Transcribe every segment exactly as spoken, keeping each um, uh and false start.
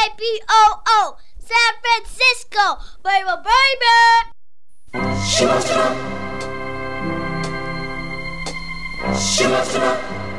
A B O O, San Francisco, baby, baby. Shoo-ba-shoo-ba. Shoo-ba-shoo-ba.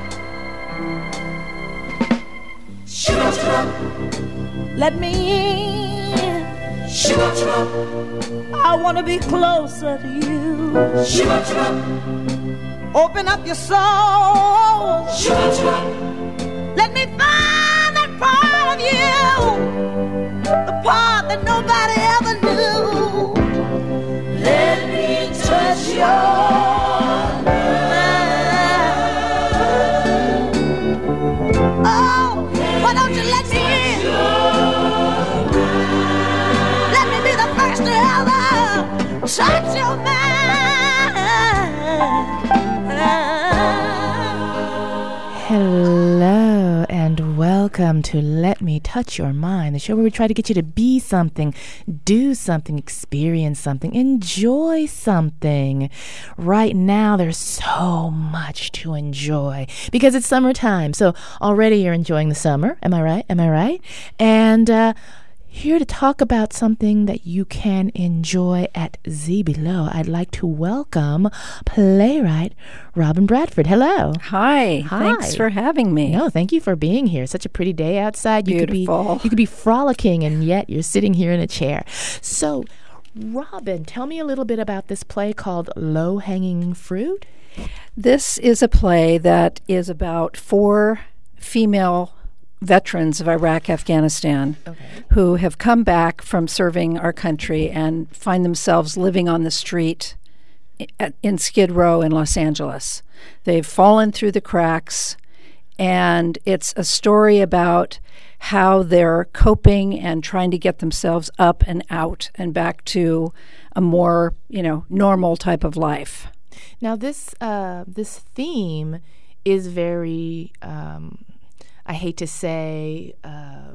Shoo-ba-shoo-ba. Let me in. Shoo-ba-shoo-ba. I want to be closer to you. Shoo-ba-shoo-ba. Open up your soul. Shoo-ba-shoo-ba. Let me find that part of you, the part that nobody ever knew. Let me touch your mind. Oh, why don't you let me in? Let me be the first to ever touch your mind. Hello and welcome to Let Me Touch Your Mind, the show where we try to get you to be something, do something, experience something, enjoy something. Right now, there's so much to enjoy because it's summertime. So already you're enjoying the summer. Am I right? Am I right? And uh, here to talk about something that you can enjoy at Z Below, I'd like to welcome playwright Robin Bradford. Hello. Hi. Hi. Thanks for having me. No, thank you for being here. Such a pretty day outside. You Beautiful. could be you could be frolicking, and yet you're sitting here in a chair. So, Robin, tell me a little bit about this play called Low Hanging Fruit. This is a play that is about four female veterans of Iraq, Afghanistan, Okay. who have come back from serving our country and find themselves living on the street at, in Skid Row in Los Angeles. They've fallen through the cracks, and it's a story about how they're coping and trying to get themselves up and out and back to a more, you know, normal type of life. Now, this uh, this theme is very. Um, I hate to say, uh,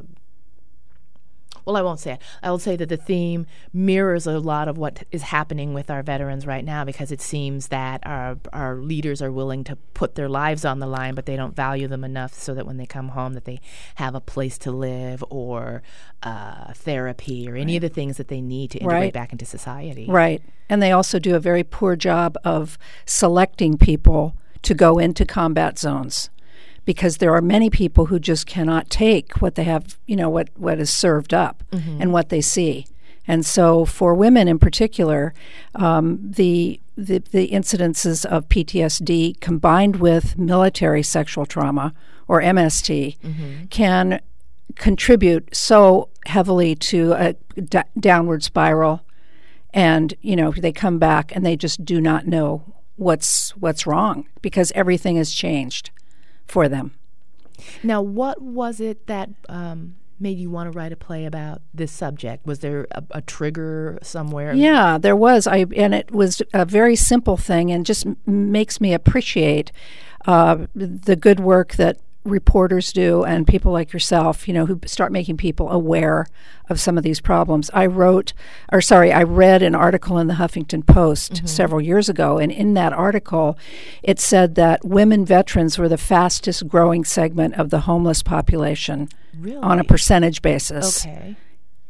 well, I won't say it. I will say that the theme mirrors a lot of what is happening with our veterans right now, because it seems that our our leaders are willing to put their lives on the line, but they don't value them enough so that when they come home that they have a place to live or uh, therapy or any of the things that they need to integrate Right. back into society. Right. And they also do a very poor job of selecting people to go into combat zones, because there are many people who just cannot take what they have, you know, what, what is served up Mm-hmm. and what they see. And so for women in particular, um, the, the the incidences of P T S D combined with military sexual trauma, or M S T, Mm-hmm. can contribute so heavily to a d- downward spiral. And, you know, they come back and they just do not know what's what's wrong, because everything has changed for them. Now, what was it that um, made you want to write a play about this subject? Was there a, a trigger somewhere? Yeah, there was. I and it was a very simple thing, and just m- makes me appreciate uh, the good work that reporters do and people like yourself, you know, who start making people aware of some of these problems. I wrote, or sorry, I read an article in the Huffington Post Mm-hmm. several years ago, and in that article, it said that women veterans were the fastest growing segment of the homeless population Really? on a percentage basis. Okay.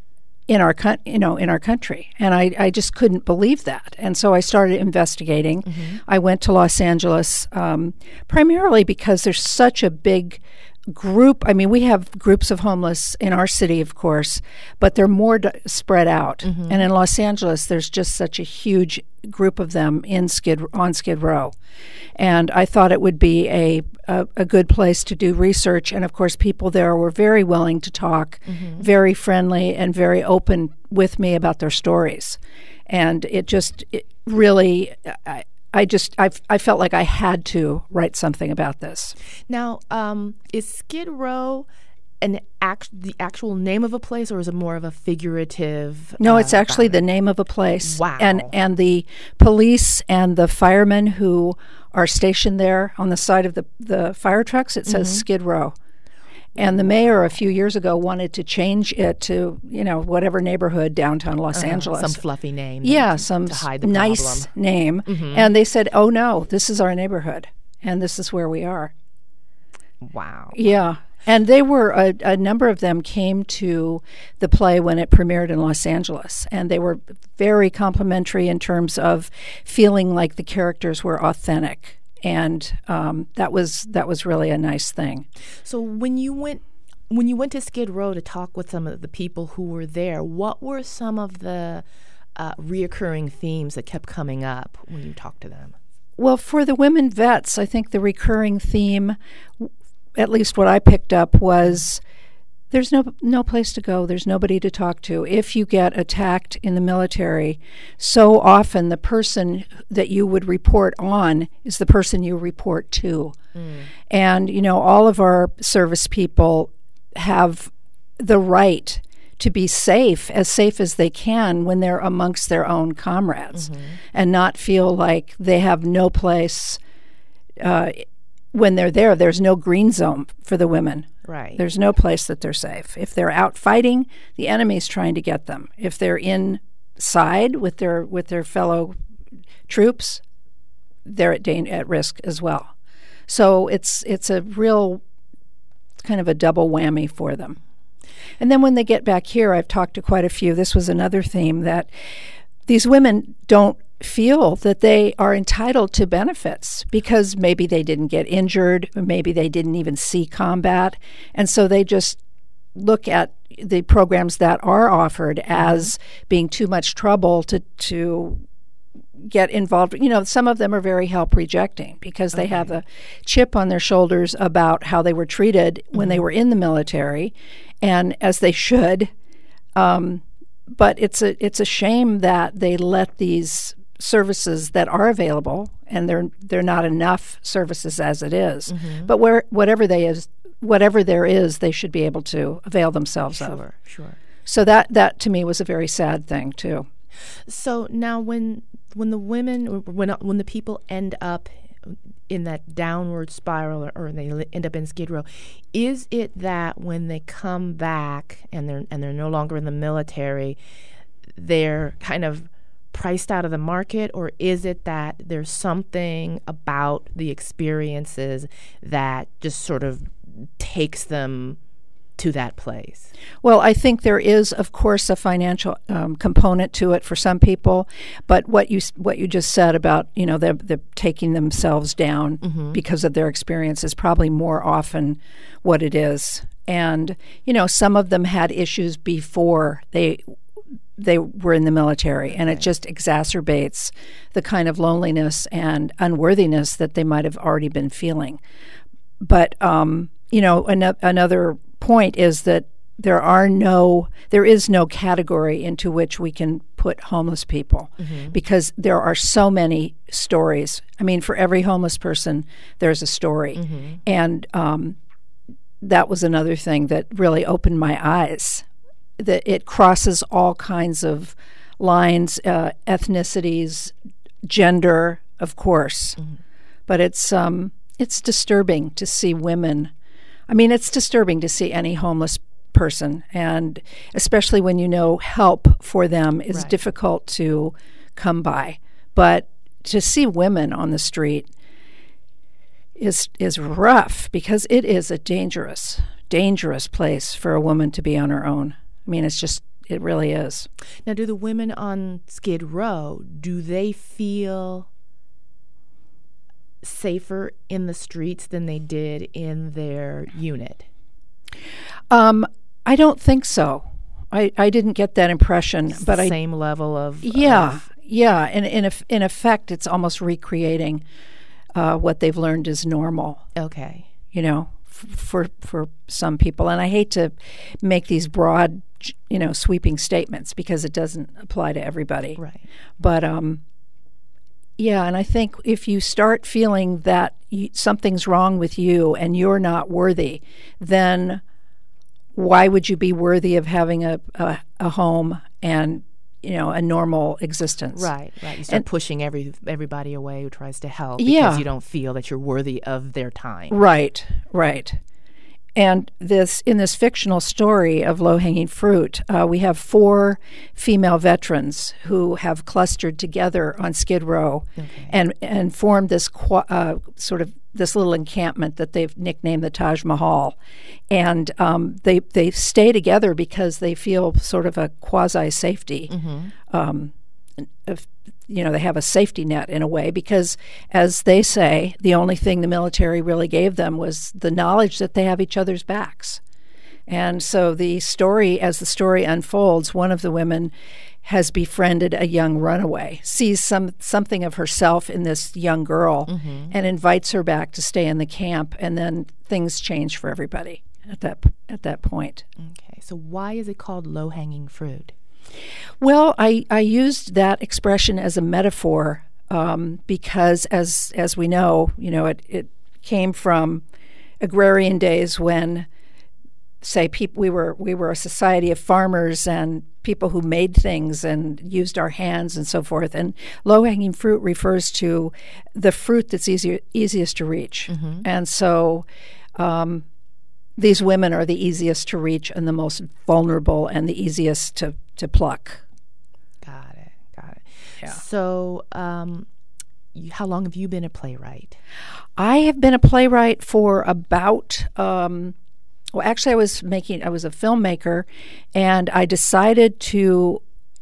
in our coun- you know in our country, and I, I just couldn't believe that, and so I started investigating. Mm-hmm. I went to Los Angeles um, primarily because there's such a big group. I mean, we have groups of homeless in our city, of course, but they're more d- spread out. Mm-hmm. And in Los Angeles, there's just such a huge group of them in Skid on Skid Row, and I thought it would be a a, a good place to do research. And of course, people there were very willing to talk, Mm-hmm. very friendly, and very open with me about their stories. And it just it really. I, I just I, I felt like I had to write something about this. Now, um, is Skid Row an act the actual name of a place, or is it more of a figurative? No, uh, it's actually about the it? name of a place. Wow. And and the police and the firemen who are stationed there on the side of the, the fire trucks, it says Mm-hmm. Skid Row. And the mayor a few years ago wanted to change it to, you know, whatever neighborhood downtown Los Uh-huh. Angeles. Some fluffy name. yeah, to, some to hide the nice problem. name. Mhm. And they said, oh, no, this is our neighborhood, and this is where we are. Wow. Yeah. And they were, a, a number of them came to the play when it premiered in Los Angeles, and they were very complimentary in terms of feeling like the characters were authentic, and um, that was that was really a nice thing. So when you went when you went to Skid Row to talk with some of the people who were there, what were some of the uh, reoccurring themes that kept coming up when you talked to them? Well, for the women vets, I think the recurring theme, at least what I picked up, was there's no no place to go. There's nobody to talk to. If you get attacked in the military, so often the person that you would report on is the person you report to. Mm. And, you know, all of our service people have the right to be safe, as safe as they can when they're amongst their own comrades, mm-hmm. and not feel like they have no place uh, when they're there. There's no green zone for the women. Right. There's no place that they're safe. If they're out fighting, the enemy's trying to get them. If they're inside with their with their fellow troops, they're at da- at risk as well. So it's it's a real kind of a double whammy for them. And then when they get back here, I've talked to quite a few. This was another theme, that these women don't feel that they are entitled to benefits because maybe they didn't get injured, or maybe they didn't even see combat. And so they just look at the programs that are offered as being too much trouble to to get involved. You know, some of them are very help rejecting because they okay. have a chip on their shoulders about how they were treated when mm-hmm. they were in the military, and as they should. Um, but it's a it's a shame that they let these services that are available, and they're they're not enough services as it is. Mm-hmm. But where whatever they is whatever there is, they should be able to avail themselves sure, of. Sure, sure. So that that to me was a very sad thing too. So now, when when the women, when when the people end up in that downward spiral, or, or they end up in Skid Row, is it that when they come back and they're and they're no longer in the military, they're kind of priced out of the market, or is it that there's something about the experiences that just sort of takes them to that place? Well, I think there is, of course, a financial um, component to it for some people. But what you what you just said about, you know, they're, they're taking themselves down mm-hmm. because of their experience is probably more often what it is. And, you know, some of them had issues before they they were in the military, and it just exacerbates the kind of loneliness and unworthiness that they might have already been feeling. But, um, you know, an- another point is that there are no, there is no category into which we can put homeless people mm-hmm. because there are so many stories. I mean, for every homeless person, there's a story. Mm-hmm. And um, that was another thing that really opened my eyes, that it crosses all kinds of lines, uh, ethnicities, gender, of course. Mm-hmm. But it's um, it's disturbing to see women. I mean, it's disturbing to see any homeless person, and especially when you know help for them is right. difficult to come by. But to see women on the street is is rough, because it is a dangerous, dangerous place for a woman to be on her own. I mean, it's just, it really is. Now, do the women on Skid Row, do they feel safer in the streets than they did in their unit? Um, I don't think so. I, I didn't get that impression. It's but the I, same level of... Yeah, of, yeah. And in, in effect, it's almost recreating uh, what they've learned is normal. Okay. You know, f- for for some people. And I hate to make these broad, you know, sweeping statements because it doesn't apply to everybody. Right. But, um, yeah, and I think if you start feeling that you, something's wrong with you and you're not worthy, then why would you be worthy of having a, a, a home and, you know, a normal existence? Right, right. You start and, pushing every everybody away who tries to help because yeah. you don't feel that you're worthy of their time. Right, right. And this in this fictional story of Low-Hanging Fruit, uh, we have four female veterans who have clustered together on Skid Row okay. and and formed this qu- uh, sort of this little encampment that they've nicknamed the Taj Mahal. And um, they they stay together because they feel sort of a quasi-safety. Mm-hmm. Um, of, you know, they have a safety net in a way because, as they say, the only thing the military really gave them was the knowledge that they have each other's backs. And so the story, as the story unfolds, one of the women has befriended a young runaway, sees some something of herself in this young girl, mm-hmm. and invites her back to stay in the camp, and then things change for everybody at that at that point. Okay, so why is it called low-hanging fruit? Well, I, I used that expression as a metaphor um, because, as as we know, you know, it, it came from agrarian days when, say, people we were we were a society of farmers and people who made things and used our hands and so forth. And low-hanging fruit refers to the fruit that's easier, easiest to reach. Mm-hmm. And so um, these women are the easiest to reach and the most vulnerable and the easiest to to pluck. Got it. Got it. Yeah. So, um, you, how long have you been a playwright? I have been a playwright for about, um, well, actually, I was making, I was a filmmaker, and I decided to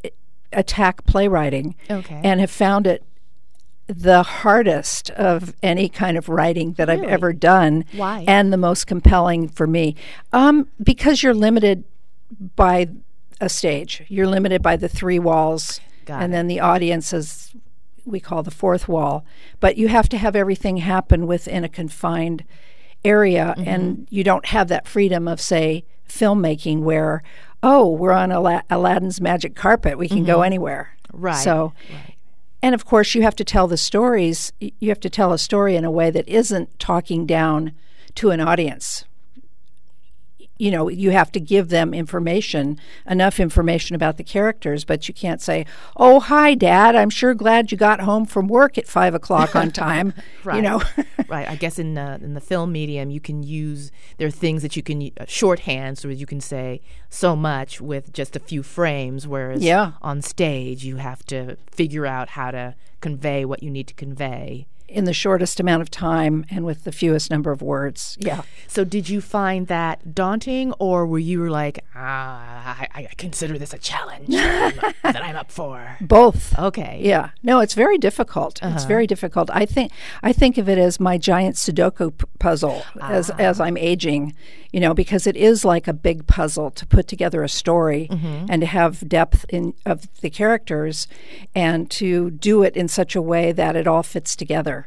attack playwriting. Okay. And have found it the hardest of any kind of writing that Really? I've ever done. Why? And the most compelling for me. Um, because you're limited by a stage. You're limited by the three walls, Got and it. then the audience is, we call the fourth wall. But you have to have everything happen within a confined area, mm-hmm. and you don't have that freedom of, say, filmmaking where, oh, we're on Ala- Aladdin's magic carpet. We can mm-hmm. go anywhere. Right. So, right. And of course, you have to tell the stories. You have to tell a story in a way that isn't talking down to an audience. You know, you have to give them information, enough information about the characters, but you can't say, oh, hi, Dad, I'm sure glad you got home from work at five o'clock on time. Right. You know? Right. I guess in, uh, in the film medium, you can use, there are things that you can, uh, shorthand, so you can say so much with just a few frames, whereas yeah. on stage, you have to figure out how to convey what you need to convey. In the shortest amount of time and with the fewest number of words. Yeah. So did you find that daunting, or were you like, ah, I, I consider this a challenge that I'm up for? Both. Okay. Yeah. No, it's very difficult. Uh-huh. It's very difficult. I think I think of it as my giant Sudoku p- puzzle ah. as as I'm aging, you know, because it is like a big puzzle to put together a story mm-hmm. and to have depth in of the characters and to do it in such a way that it all fits together.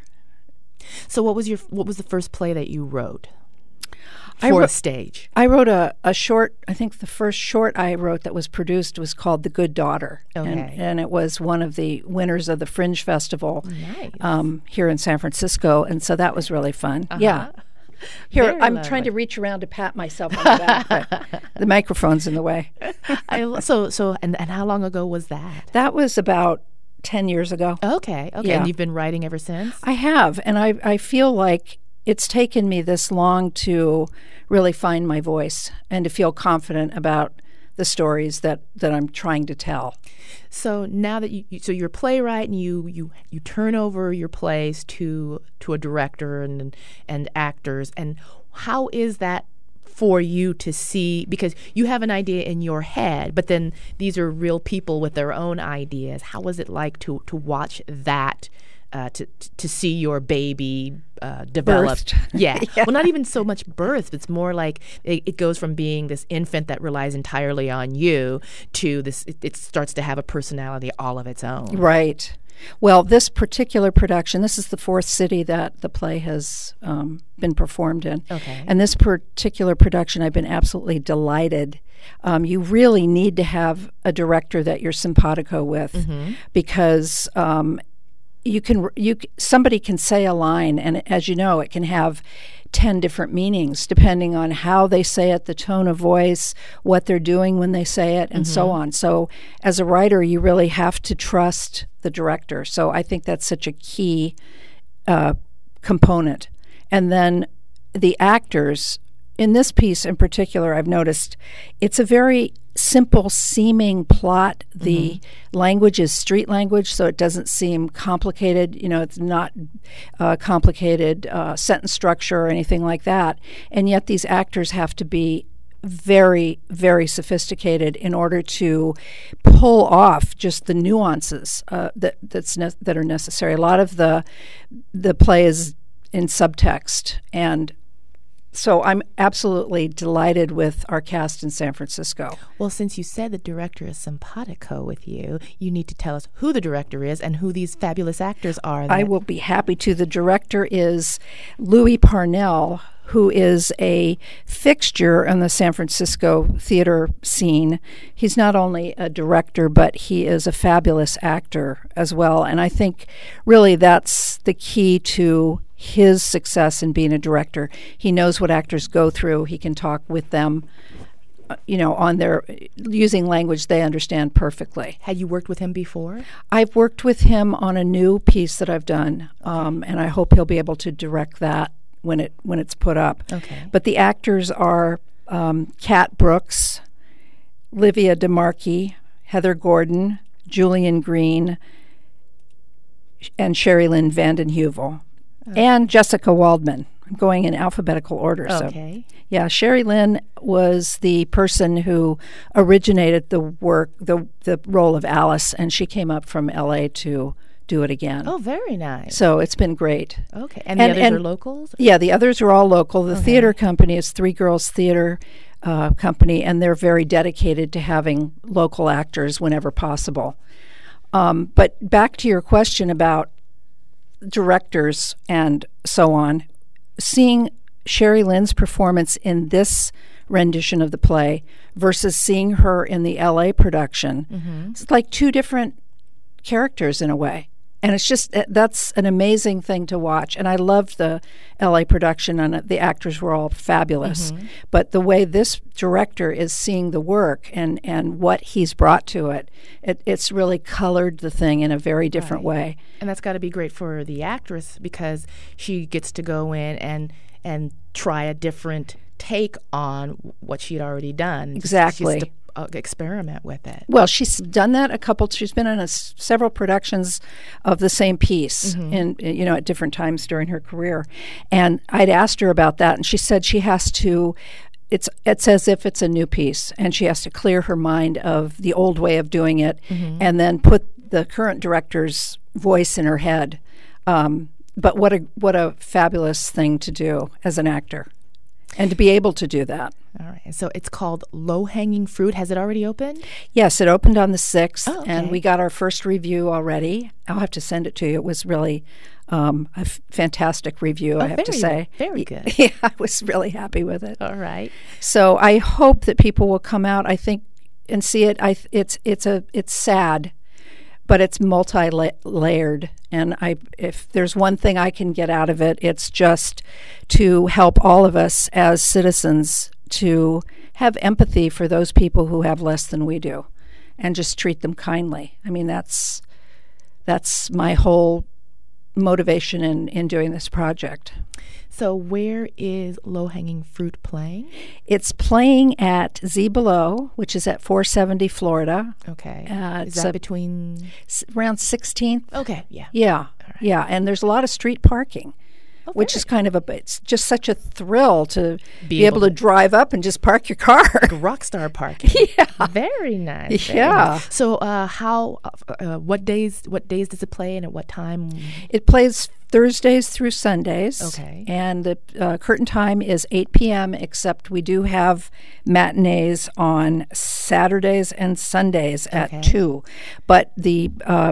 So what was your what was the first play that you wrote for I wrote, the stage? I wrote a, a short, I think the first short I wrote that was produced was called The Good Daughter. Okay. And, and it was one of the winners of the Fringe Festival Nice. um, here in San Francisco. And so that was really fun. Uh-huh. Yeah. Here, Very I'm lovely. trying to reach around to pat myself on the back, but the microphone's in the way. I, so so and, and how long ago was that? That was about ten years ago. Okay, okay. Yeah. And you've been writing ever since? I have, and I I feel like it's taken me this long to really find my voice and to feel confident about the stories that, that I'm trying to tell. So now that you, you so you're a playwright and you, you you turn over your plays to to a director and and actors, and how is that for you to see, because you have an idea in your head, but then these are real people with their own ideas. How was it like to to watch that, uh, to to see your baby uh, develop? Birthed. Yeah. Yeah. Well, not even so much birth. It's more like it, it goes from being this infant that relies entirely on you to this. It, it starts to have a personality all of its own. Right. Well, this particular production, this is the fourth city that the play has um, been performed in. Okay. And this particular production, I've been absolutely delighted. Um, you really need to have a director that you're simpatico with, mm-hmm. because um, you can you somebody can say a line, and as you know, it can have ten different meanings depending on how they say it, the tone of voice, what they're doing when they say it, and mm-hmm. so on. So as a writer, you really have to trust the director. So I think that's such a key uh, component. And then the actors, in this piece in particular, I've noticed it's a very simple seeming plot. The mm-hmm. language is street language, so it doesn't seem complicated. You know, it's not uh, complicated uh, sentence structure or anything like that. And yet these actors have to be very, very sophisticated in order to pull off just the nuances uh, that that's ne- that are necessary. A lot of the the play is in subtext, and so I'm absolutely delighted with our cast in San Francisco. Well, since you said the director is simpatico with you, you need to tell us who the director is and who these fabulous actors are. That- I will be happy to. The director is Louis Parnell, who is a fixture in the San Francisco theater scene. He's not only a director, but he is a fabulous actor as well. And I think really that's the key to his success in being a director. He knows what actors go through. He can talk with them, uh, you know, on their using language they understand perfectly. Had you worked with him before? I've worked with him on a new piece that I've done, um, and I hope he'll be able to direct that when it when it's put up. Okay. But the actors are um, Kat Brooks, Livia DeMarchi, Heather Gordon, Julian Green, and Sherry Lynn Vanden Heuvel, okay. and Jessica Waldman. I'm going in alphabetical order. Okay. So, yeah, Sherry Lynn was the person who originated the work, the the role of Alice, and she came up from L A to do it again. Oh, very nice. So it's been great. Okay. And the And- others and- are locals? Yeah, the others are all local. The Okay. theater company is Three Girls Theater uh, Company, and they're very dedicated to having local actors whenever possible. Um, but back to your question about directors and so on, seeing Sherry Lynn's performance in this rendition of the play versus seeing her in the L A production, Mm-hmm. it's like two different characters in a way. And it's just, that's an amazing thing to watch. And I loved the L A production, and the actors were all fabulous. Mm-hmm. But the way this director is seeing the work and, and what he's brought to it, it, it's really colored the thing in a very different Right. way. And that's got to be great for the actress because she gets to go in and and try a different take on what she'd already done. Exactly. Just to, uh, experiment with it. Well, she's done that a couple. She's been in a s several productions of the same piece, Mm-hmm. in you know at different times during her career. And I'd asked her about that, and she said she has to. It's it's as if it's a new piece, and she has to clear her mind of the old way of doing it, Mm-hmm. and then put the current director's voice in her head. Um, but what a what a fabulous thing to do as an actor, and to be able to do that. All right. And so it's called Low Hanging Fruit. Has it already opened? Yes, it opened on the sixth, Oh, okay. and we got our first review already. I'll have to send it to you. It was really um, a f- fantastic review, Oh, I have to very- say. very Y- good. Yeah, I was really happy with it. All right. So I hope that people will come out, I think, and see it. I th- it's it's a it's sad, but it's multi-layered. And I, if there's one thing I can get out of it, it's just to help all of us as citizens to have empathy for those people who have less than we do, and just treat them kindly. I mean, that's that's my whole motivation in, in doing this project. So where is Low Hanging Fruit playing? It's playing at Z Below, which is at four seventy Florida, Okay. Uh, is it's that a- between? s- around sixteenth. Okay. Yeah. Yeah, yeah, and there's a lot of street parking, Oh, which very is kind of a, it's just such a thrill to be, Be able able to drive up and just park your car. rock star parking. Yeah. Very nice. very Yeah. nice. So, uh, how? Uh, what days? What days does it play, and at what time? It plays Thursdays through Sundays. Okay. And the uh, curtain time is eight p.m., except we do have matinees on Saturdays and Sundays at Okay. two. But the uh,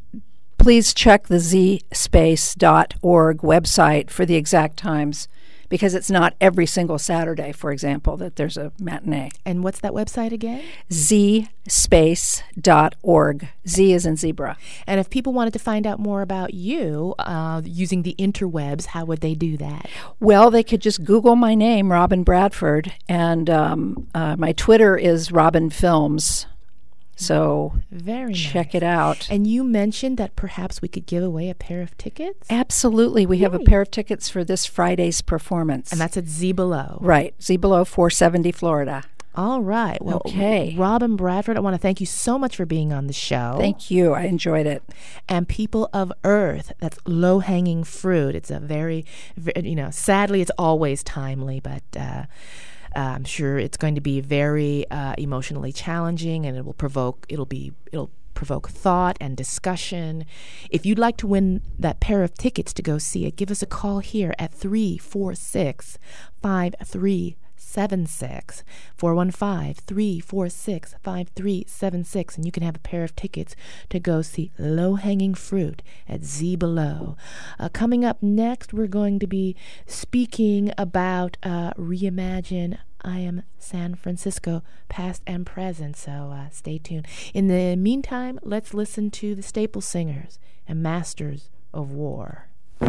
please check the z space dot org website for the exact times, because it's not every single Saturday, for example, that there's a matinee. And what's that website again? z space dot org. Z is in zebra. And if people wanted to find out more about you uh, using the interwebs, how would they do that? Well, they could just Google my name, Robin Bradford, and um, uh, my Twitter is Robin Films. So Very check nice. it out. And you mentioned that perhaps we could give away a pair of tickets? Absolutely. We have a Yay. pair of tickets for this Friday's performance. And that's at Z Below. Right. Z Below, four seventy Florida. All right. Well, Okay. Robin Bradford, I want to thank you so much for being on the show. Thank you. I enjoyed it. And People of Earth, that's low-hanging fruit. It's a very, very, you know, sadly, it's always timely, but uh, uh, I'm sure it's going to be very uh, emotionally challenging, and it will provoke, it'll be, it'll provoke thought and discussion. If you'd like to win that pair of tickets to go see it, give us a call here at three four six, five three seven six, four one five, three four six, five three seven six, and you can have a pair of tickets to go see Low Hanging Fruit at Z Below. Uh, coming up next, we're going to be speaking about uh, Reimagine I Am San Francisco, past and present, so uh, stay tuned. In the meantime, let's listen to the Staple Singers and Masters of War.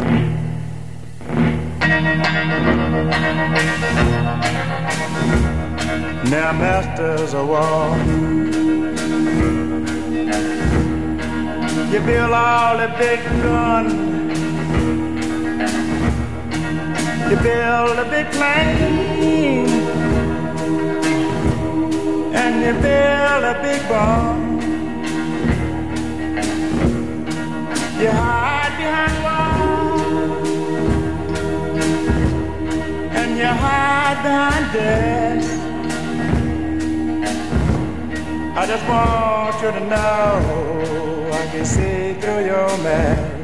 Now, masters of war, you build all the big guns, you build a big plane, and you build a big bomb. You hide behind walls, and you hide behind death. I just want you to know I can see through your mask.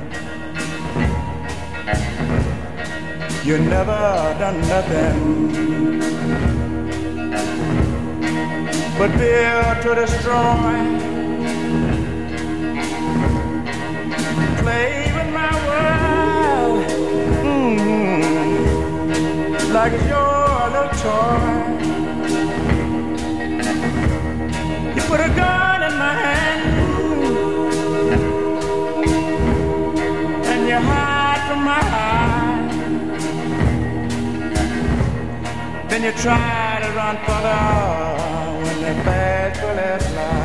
You never done nothing but build to destroy. Play with my world, mm-hmm, like it's your little toy. You put a gun in my hand and you hide from my eyes. Then you try to run further when the bad bullets fly.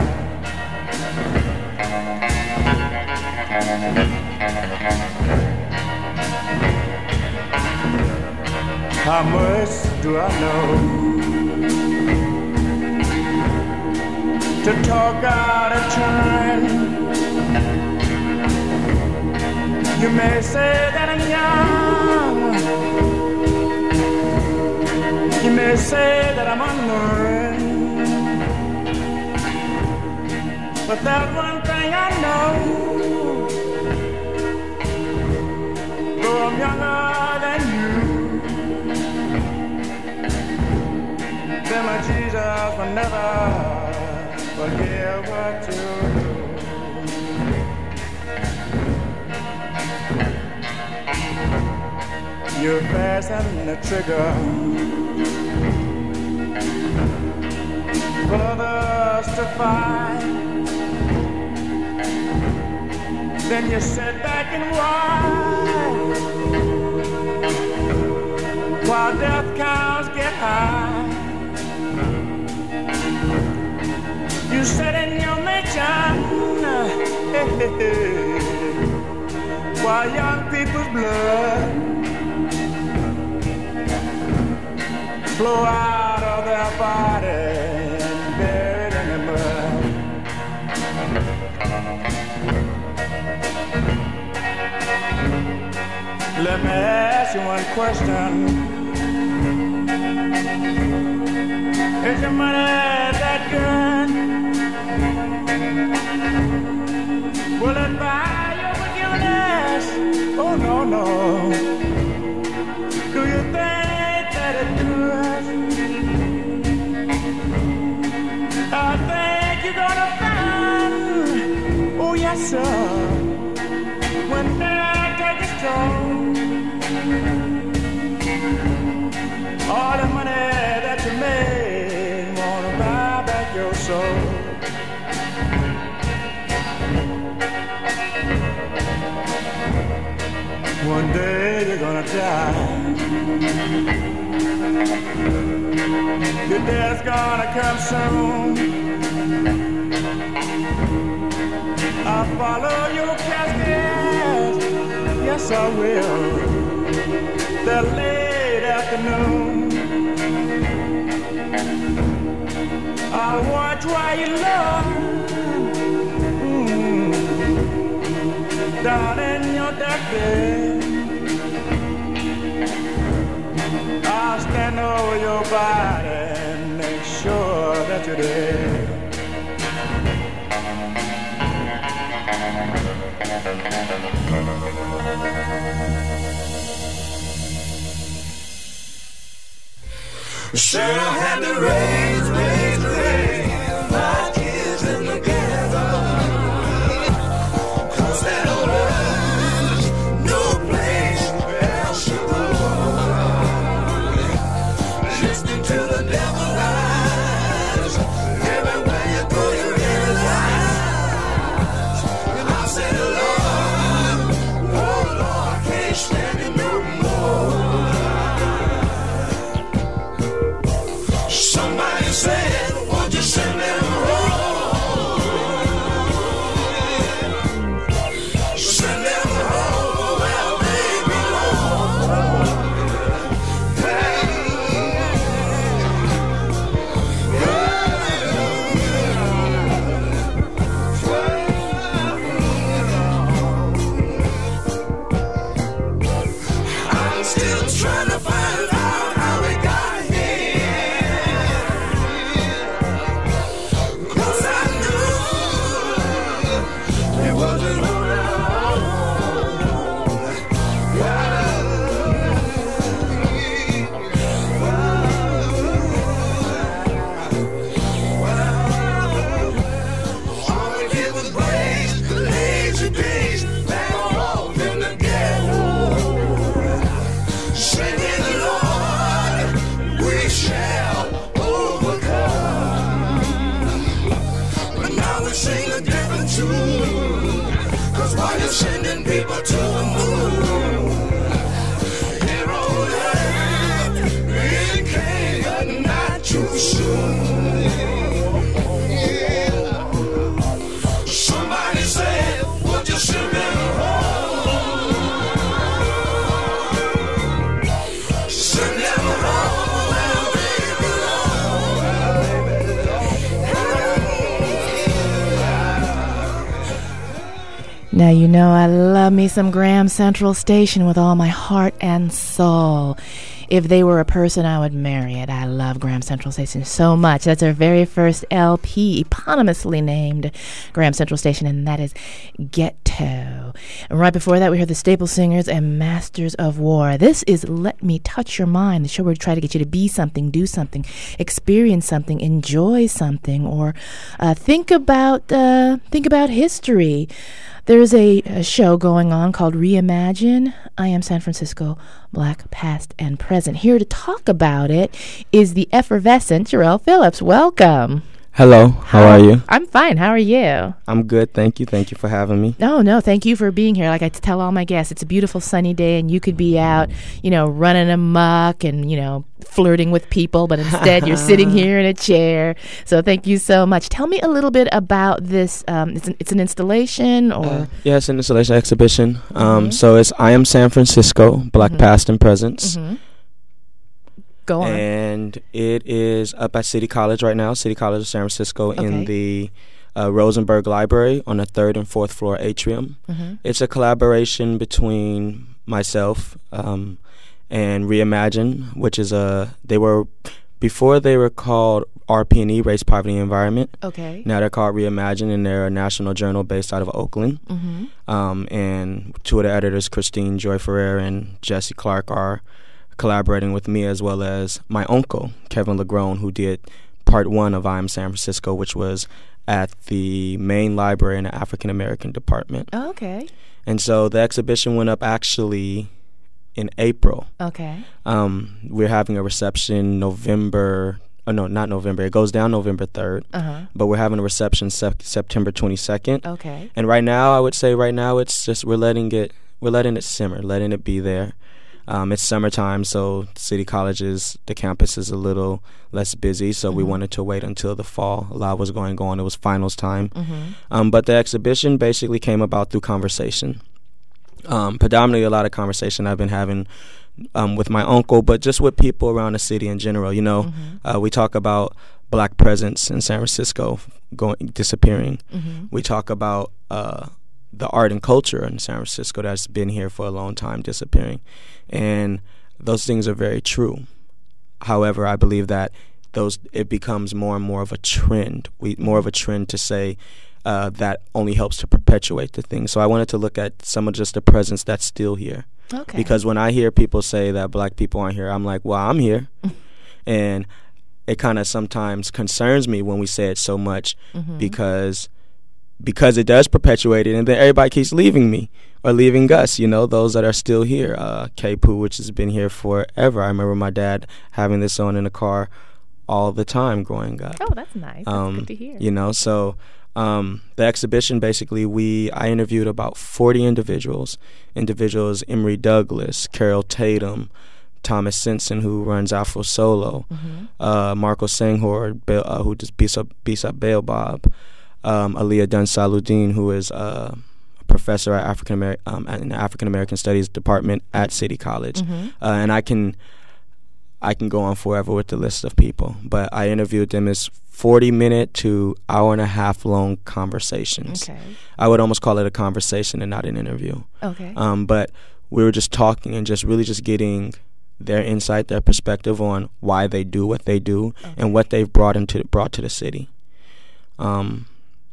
How much do I know to talk out of turn? You may say that I'm young, you may say that I'm unlearned, but that one thing I know, though I'm younger than you, then my Jesus will never forgive what you do. You fasten the trigger for others to fight. Then you sit back and watch while death counts get high. You sit in your mansion while young people's blood flow out of their bodies buried in the mud. Let me ask you one question. Is your money that good? Will it buy your forgiveness? Oh, no, no. Do you think that it could? I think you're gonna find, oh, yes, sir, when death takes its toll, all the money that you made won't buy back your soul. One day you're gonna die. Your death's gonna come soon. I'll follow your casket, yes I will. The late afternoon, I'll watch while you love, mm, down in your deathbed. I'll stand over your body and make sure that you're dead. Said I had to raise, raise, raise my kids in the ghetto, 'cause that old earth, no place else to go. Listening to the devil lies, everywhere you go you realize. And I said, Lord, oh Lord, I can't stand it no more. Somebody said, won't you send them home? Send them home where they belong. I'm still trying to find out how we got here. 'Cause I knew it wasn't all we did was waste the lazy days back off in the ghetto. Singing, Lord, we shall overcome. But now we sing a different tune, 'cause while you're sending people to the moon, here on earth, it came, but not too soon. Yeah. Somebody said, would you send them home? Send them home where they Now you know I love me some Graham Central Station with all my heart and soul. If they were a person, I would marry it. I love Graham Central Station so much. That's our very first L P, eponymously named Graham Central Station, and that is Ghetto. And right before that, we heard the Staple Singers and Masters of War. This is Let Me Touch Your Mind, the show where we try to get you to be something, do something, experience something, enjoy something, or uh, think about uh, think about history. There's a, a show going on called Reimagine. I Am San Francisco, Black Past and Present. Here to talk about it is the effervescent Jarrell Phillips. Welcome. Hello, how are you? I'm fine. How are you? I'm good, thank you. Thank you for having me. No, no, thank you for being here. Like I tell all my guests, it's a beautiful sunny day and you could be out, you know, running amok and, you know, flirting with people, but instead you're sitting here in a chair. So thank you so much. Tell me a little bit about this. Um, it's, an, it's an installation or? Uh, yeah, it's an installation exhibition. Um, mm-hmm. So it's I Am San Francisco, Black mm-hmm. Past and Presents. Mm-hmm. Go on. And it is up at City College right now, City College of San Francisco, Okay. in the uh, Rosenberg Library on the third and fourth floor atrium. Mm-hmm. It's a collaboration between myself um, and Reimagine, which is a, they were, before they were called R P and E, Race, Poverty, and Environment. Okay. Now they're called Reimagine, and they're a national journal based out of Oakland. Mm-hmm. Um, and two of the editors, Christine Joy Ferrer and Jesse Clark, are collaborating with me, as well as my uncle, Kevin Legrone, who did part one of I Am San Francisco, which was at the main library in the African American department. Oh, okay. And so the exhibition went up actually in April. Okay. Um, we're having a reception November, oh no, not November, it goes down November third, Uh-huh. but we're having a reception sep- September twenty-second. Okay. And right now, I would say right now, it's just, we're letting it, we're letting it simmer, letting it be there. Um, it's summertime, so City College's, the campus is a little less busy, so mm-hmm. we wanted to wait until the fall. A lot was going on. It was finals time. Mm-hmm. Um, but the exhibition basically came about through conversation. Um, predominantly a lot of conversation I've been having um, with my uncle, but just with people around the city in general. You know, mm-hmm. uh, we talk about black presence in San Francisco going disappearing. Mm-hmm. We talk about uh, the art and culture in San Francisco that's been here for a long time disappearing. And those things are very true. However, I believe that those it becomes more and more of a trend. We more of a trend to say uh, that only helps to perpetuate the thing. So I wanted to look at some of just the presence that's still here. Okay. Because when I hear people say that black people aren't here, I'm like, well, I'm here. And it kind of sometimes concerns me when we say it so much mm-hmm. because because it does perpetuate it, and then everybody keeps leaving me or leaving us, you know, those that are still here. Uh, K-Poo, which has been here forever. I remember my dad having this on in the car all the time growing up. Oh, that's nice. That's um, good to hear. You know, so um, the exhibition, basically, we I interviewed about forty individuals. Individuals, Emory Douglas, Carol Tatum, Thomas Simpson, who runs Afro Solo, mm-hmm. uh, Marco Senghor, uh, who does Beats Up, Beats Up Baobab, um, Aliyah Dunn Saludin, who is uh, a professor at African Ameri- um, in the African American Studies Department at City College, mm-hmm. uh, and I can I can go on forever with the list of people, but I interviewed them as forty minute to hour and a half long conversations. Okay. I would almost call it a conversation and not an interview. Okay. Um, but we were just talking and just really just getting their insight, their perspective on why they do what they do, okay. and what they've brought into brought to the city. Um,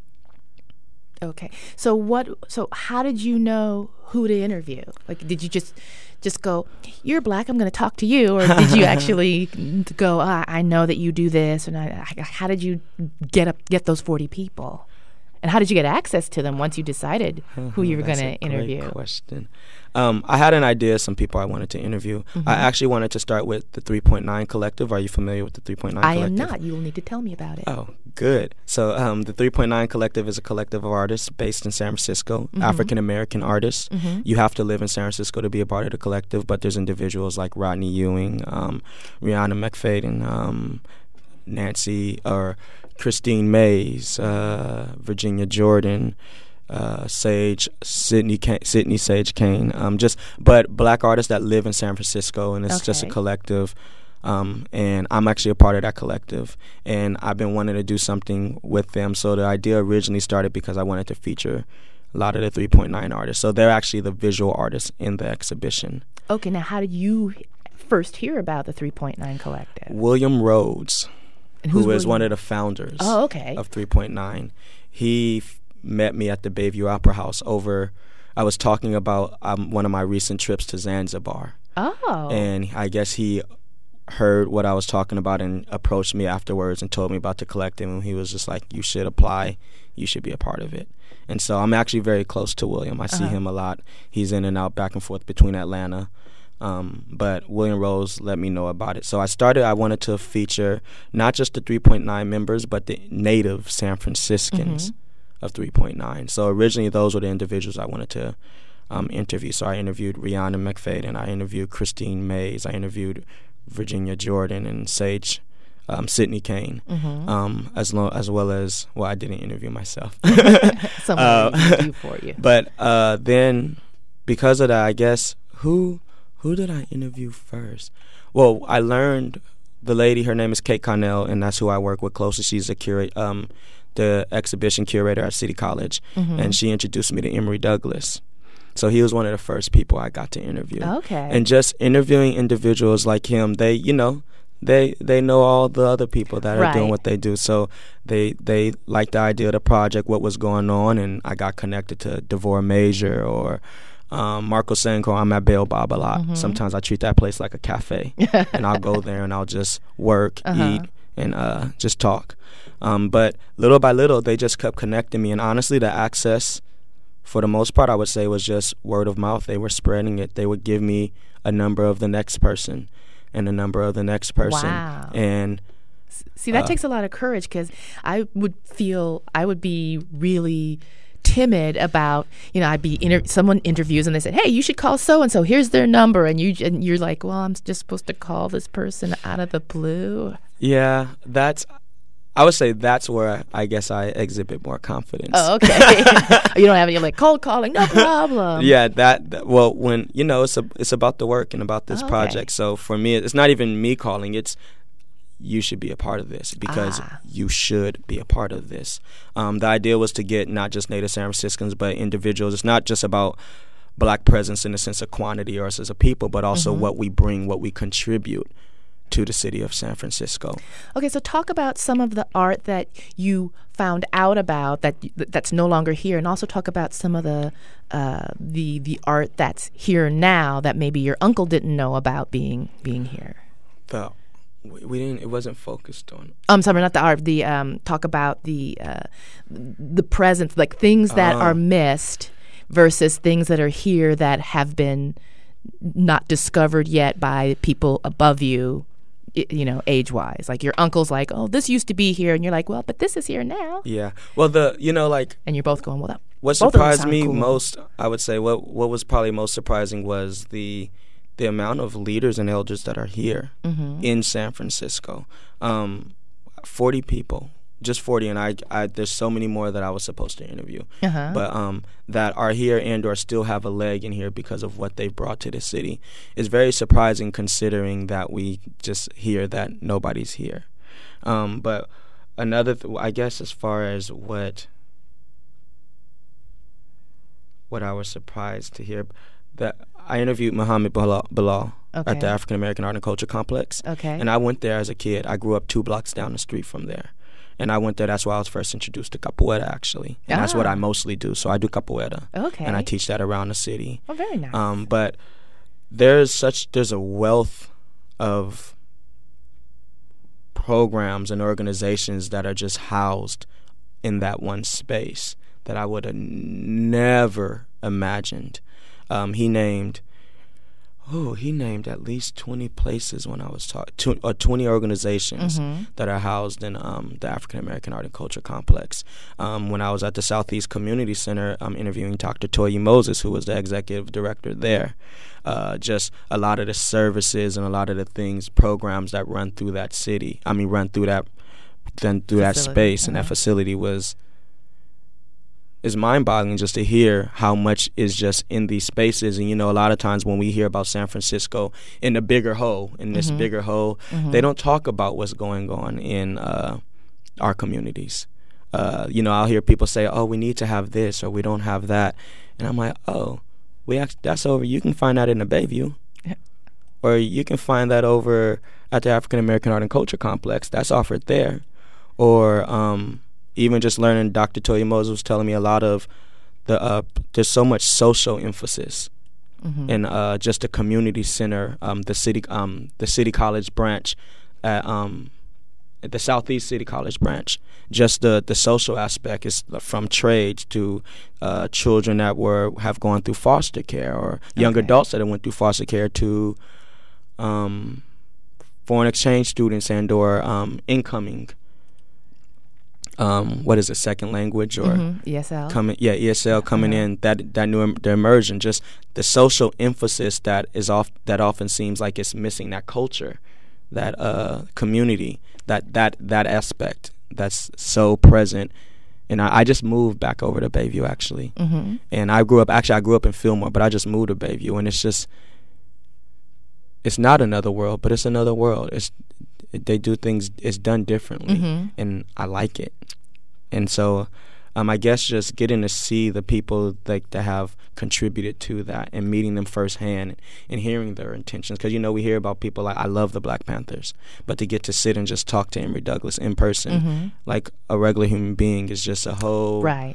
okay. So what? So how did you know who to interview? Like, did you just just go, "You're black, I'm going to talk to you," or did you actually go, oh, "I know that you do this," and I, I, how did you get up get those forty people? And how did you get access to them once you decided who you were going to interview? Great question. Um, I had an idea of some people I wanted to interview. Mm-hmm. I actually wanted to start with the three point nine Collective. Are you familiar with the three point nine I Collective? am not. You will need to tell me about it. Oh, good. So um, the three point nine Collective is a collective of artists based in San Francisco, mm-hmm. African-American artists. Mm-hmm. You have to live in San Francisco to be a part of the collective, but there's individuals like Rodney Ewing, um, Rihanna McFadden, um, Nancy, or Christine Mays, uh, Virginia Jordan, uh, Sage, Sydney, Kane, Sydney Sage Kane, um, just but black artists that live in San Francisco, and it's okay. just a collective. Um, and I'm actually a part of that collective, and I've been wanting to do something with them. So the idea originally started because I wanted to feature a lot of the three point nine artists. So they're actually the visual artists in the exhibition. Okay, now how did you first hear about the three point nine Collective? William Rhodes. And who is William? one of the founders oh, okay. of three point nine. He f- met me at the Bayview Opera House over, I was talking about um, one of my recent trips to Zanzibar. Oh. And I guess he heard what I was talking about and approached me afterwards and told me about the collective, and he was just like, you should apply, you should be a part of it. And so I'm actually very close to William. I see uh-huh. him a lot. He's in and out, back and forth between Atlanta. Um, but William Rose let me know about it. So I started, I wanted to feature not just the three point nine members, but the native San Franciscans mm-hmm. of three point nine. So originally those were the individuals I wanted to um, interview. So I interviewed Rihanna McFadden, I interviewed Christine Mays, I interviewed Virginia Jordan and Sage, um, Sydney Kane, mm-hmm. um, as, lo- as well as, well, I didn't interview myself. Someone uh, interviewed for you. But uh, then because of that, I guess, who... Who did I interview first? Well, I learned the lady, her name is Kate Connell, and that's who I work with closely. She's a curate, um, the exhibition curator at City College, mm-hmm. and she introduced me to Emory Douglas. So he was one of the first people I got to interview. Okay. And just interviewing individuals like him, they, you know, they they know all the other people that are right. doing what they do. So they they liked the idea of the project, what was going on, and I got connected to Devore Major or Um, Marco Senko. I'm at Baobab a lot. Mm-hmm. Sometimes I treat that place like a cafe, and I'll go there and I'll just work, uh-huh. eat, and uh, just talk. Um, but little by little, they just kept connecting me. And honestly, the access, for the most part, I would say was just word of mouth. They were spreading it. They would give me a number of the next person and a number of the next person. Wow. And see, that uh, takes a lot of courage, because I would feel I would be really timid about, you know, I'd be inter- someone interviews and they said, hey, you should call so and so. Here's their number, and you and you're like, well, I'm just supposed to call this person out of the blue. Yeah, that's. I would say that's where I guess I exhibit more confidence. Oh, okay. You don't have any like cold calling, no problem. Yeah, that, that. Well, when you know, it's a, it's about the work and about this Oh, okay. project. So for me, it's not even me calling. It's you should be a part of this because Ah. you should be a part of this. Um, the idea was to get not just native San Franciscans, but individuals. It's not just about Black presence in the sense of quantity or us as a people, but also Mm-hmm. what we bring, what we contribute to the city of San Francisco. Okay, so talk about some of the art that you found out about that that's no longer here, and also talk about some of the uh, the the art that's here now that maybe your uncle didn't know about being being here. The we, we didn't. It wasn't focused on. I'm sorry, not the art. The um, talk about the uh, the present, like things that Oh. are missed versus things that are here that have been not discovered yet by people above you. i- You know, age-wise, like your uncle's like, "Oh, this used to be here," and you're like, "Well, but this is here now." Yeah. Well, the you know like And you're both going, "Well, that." what both of them surprised sound me cool. most, I would say, what what was probably most surprising was the the amount of leaders and elders that are here Mm-hmm. in San Francisco. Um, forty people, just forty, and I, I there's so many more that I was supposed to interview, Uh-huh. but um, that are here and or still have a leg in here because of what they've brought to the city. It's very surprising considering that we just hear that nobody's here. Um, but another, th- I guess, as far as what what I was surprised to hear, that I interviewed Muhammad Bilal, Bilal Okay. at the African American Art and Culture Complex. Okay. And I went there as a kid. I grew up two blocks down the street from there. And I went there, that's why I was first introduced to capoeira, actually. And that's what Ah. I mostly do. So I do capoeira. Okay. And I teach that around the city. Oh, very nice. Um, but there's such, there's a wealth of programs and organizations that are just housed in that one space that I would have never imagined. Um, he named, oh, he named at least twenty places when I was talking, or twenty organizations Mm-hmm. that are housed in um, the African American Art and Culture Complex. Um, when I was at the Southeast Community Center, I'm interviewing Doctor Toyi Moses, who was the executive director there. Uh, just a lot of the services and a lot of the things, programs that run through that city. I mean, run through that, then through that Facility, space and uh-huh. that facility was. It's mind-boggling just to hear how much is just in these spaces. And, you know, a lot of times when we hear about San Francisco in the bigger whole, in this Mhm. bigger whole, Mhm. they don't talk about what's going on in uh, our communities. Uh, you know, I'll hear people say, oh, we need to have this or we don't have that. And I'm like, oh, we act- that's over. You can find that in the Bayview. Yeah. Or you can find that over at the African American Art and Culture Complex. That's offered there. Or... um even just learning, Doctor Toyi Moses was telling me a lot of the, uh, there's so much social emphasis Mhm. in uh, just the community center, um, the city, um, the city college branch, at, um, at the Southeast City College branch. Just the, the social aspect is from trades to uh, children that were have gone through foster care, or young Okay. adults that have went through foster care, to um, foreign exchange students and or um, incoming. Um, what is it, second language or Mhm. E S L. coming? Yeah, E S L coming Uh-huh. in. That that new im- the immersion, just the social emphasis that is off that often seems like it's missing. That culture, that uh, community, that that that aspect that's so present. And I, I just moved back over to Bayview actually, Mm-hmm. and I grew up actually I grew up in Fillmore, but I just moved to Bayview, and it's just it's not another world, but it's another world. It's they do things. It's done differently, Mm-hmm. and I like it. And so, um, I guess just getting to see the people like that have contributed to that, and meeting them firsthand, and hearing their intentions. Because you know we hear about people like I love the Black Panthers, but to get to sit and just talk to Emory Douglas in person, Mm-hmm. like a regular human being, is just a whole Right.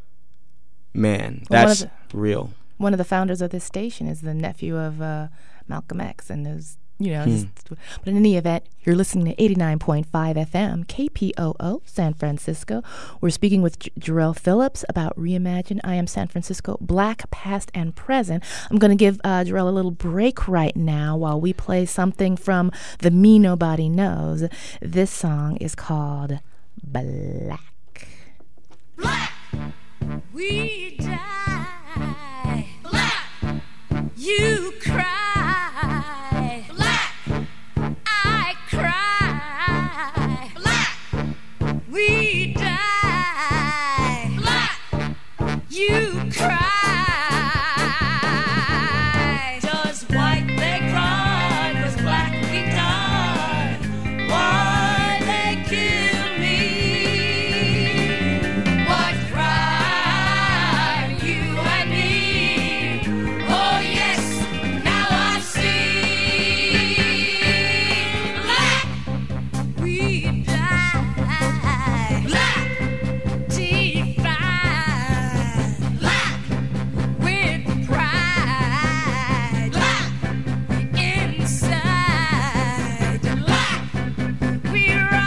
man. Well, one That's of real. One of the founders of this station is the nephew of uh, Malcolm X, and there's you know. Hmm. Just, but in any event, you're listening to eighty-nine point five F M K P O O San Francisco. We're speaking with J- Jarrell Phillips about Reimagine I Am San Francisco, Black Past and Present. I'm going to give uh, Jarrell a little break right now while we play something from the Me Nobody Knows. This song is called Black. Black. We die. Black. You cry. Black. I cry. Black. We die. Black. You cry. Does white they cry? Does black we die? Why they kill me? What cry you and me? Oh yes, now I see. Black, we die. Black, define. Black, with pride. Black, inside. Black, we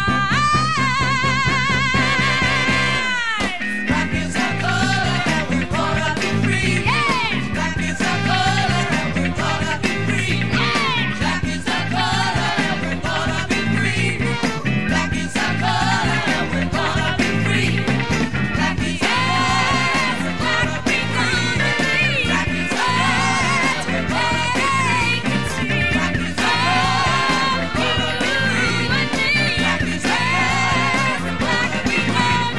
rise. Black is our color and we're gonna be free. Black is our color and we're gonna be free. Black is our color and we're gonna be free. Black is our color and we're gonna be free. Black is our color, we're gonna be free. Black is our color, we're gonna be free. Black is our color, we're gonna be free. Black is our color, we're gonna be free.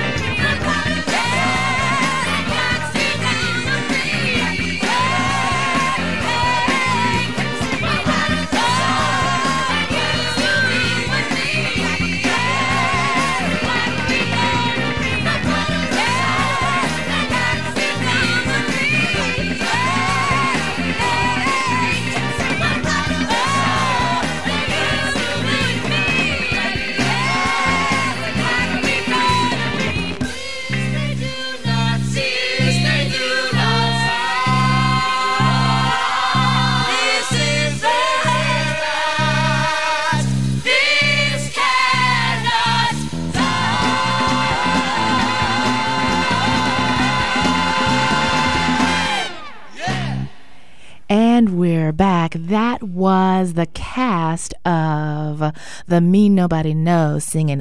And we're back. That was the cast of The Me Nobody Knows singing